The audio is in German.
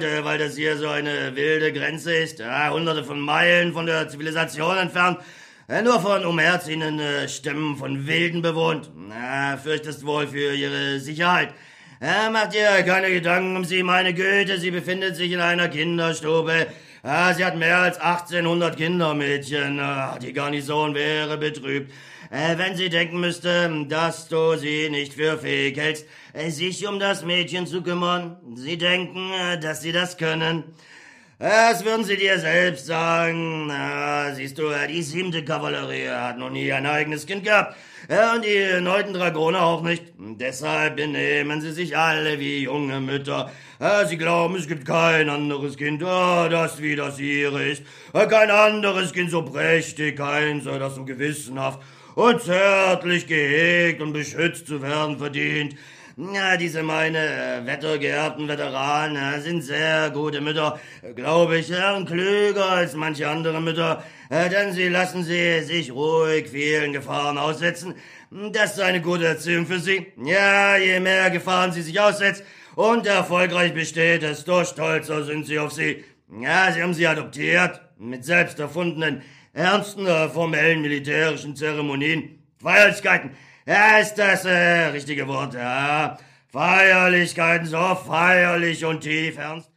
weil das hier so eine wilde Grenze ist, ja, hunderte von Meilen von der Zivilisation entfernt, nur von umherziehenden Stämmen von Wilden bewohnt. Fürchtest wohl für ihre Sicherheit. Macht ihr keine Gedanken um sie, meine Güte, sie befindet sich in einer Kinderstube. Sie hat mehr als 1800 Kindermädchen. Die Garnison wäre betrübt, wenn sie denken müsste, dass du sie nicht für fähig hältst, sich um das Mädchen zu kümmern. Sie denken, dass sie das können. Das würden sie dir selbst sagen. Siehst du, die 7. Kavallerie hat noch nie ein eigenes Kind gehabt. Und die 9. Dragoner auch nicht. Deshalb benehmen sie sich alle wie junge Mütter. Sie glauben, es gibt kein anderes Kind, das wie das ihre ist. Kein anderes Kind so prächtig, keins, das so gewissenhaft und zärtlich gehegt und beschützt zu werden verdient. Diese meine wettergeerbten Veteranen sind sehr gute Mütter, glaube ich, und klüger als manche andere Mütter, denn sie lassen sie sich ruhig vielen Gefahren aussetzen. Das ist eine gute Erziehung für sie. Ja, je mehr Gefahren sie sich aussetzt und erfolgreich besteht, desto stolzer sind sie auf sie. Ja, sie haben sie adoptiert, mit selbst erfundenen, ernsten, formellen militärischen Zeremonien, Feierlichkeiten. Ja, ist das richtige Wort, ja. Feierlichkeiten, so feierlich und tief ernst.